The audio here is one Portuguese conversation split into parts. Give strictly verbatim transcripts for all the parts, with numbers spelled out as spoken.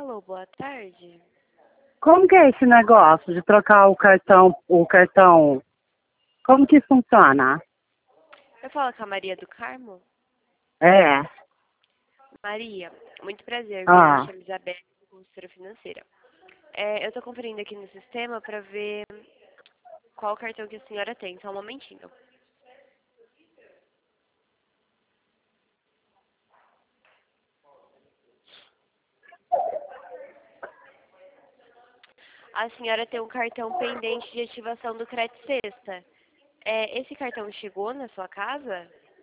Alô, boa tarde. Como que é esse negócio de trocar o cartão, o cartão? Como que funciona? Eu falo com a Maria do Carmo? É. Maria, muito prazer, viu? Me Ah, chamo Isabel, consultora financeira. É, eu tô conferindo aqui no sistema para ver qual cartão que a senhora tem. Só um momentinho. A senhora tem um cartão pendente de ativação do Crédito Sexta. É, esse cartão chegou na sua casa?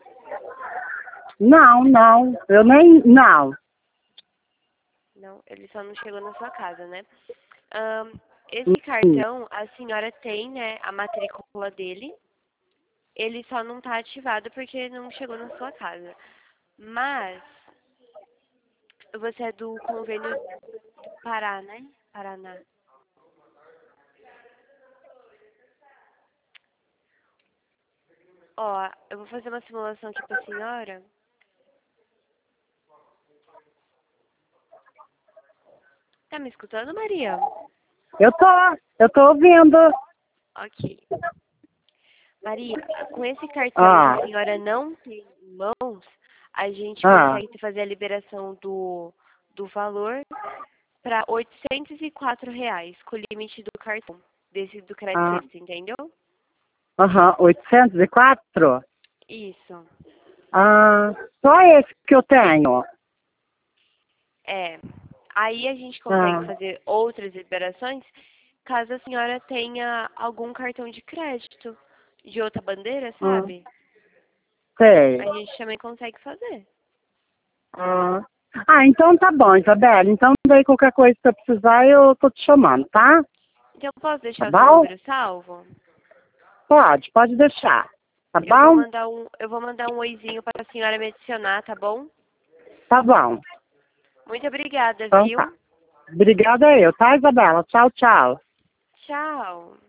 não, não. Eu nem. Não. Não, ele só não chegou na sua casa, né? Ahn, esse cartão, a senhora tem, né, a matrícula dele. Ele só não está ativado porque não chegou na sua casa. Mas você é do convênio do Pará, né? Paraná. Ó, eu vou fazer uma simulação aqui pra senhora. Tá me escutando, Maria? Eu tô. Eu tô ouvindo. Ok. Maria, com esse cartão que Ah, a senhora não tem em mãos, a gente ah, consegue fazer a liberação do, do valor para oitocentos e quatro reais, com o limite do cartão, desse do crédito ah. sexta, entendeu? Aham, oitocentos e quatro? Isso. Ah, só esse que eu tenho. É. Aí a gente consegue Ah, fazer outras liberações caso a senhora tenha algum cartão de crédito de outra bandeira, ah, sabe? sei. A gente também consegue fazer. Ah. Ah, então tá bom, Isabela. Então, daí qualquer coisa que eu precisar, eu tô te chamando, tá? Então eu posso Tá deixar o seu bom? número salvo? Pode, pode deixar. Tá Eu vou bom? mandar um, eu vou mandar um oizinho para a senhora me adicionar, tá bom? Tá bom. Muito obrigada, Então tá. viu? Obrigada eu, tá, Isabela? Tchau, tchau. Tchau.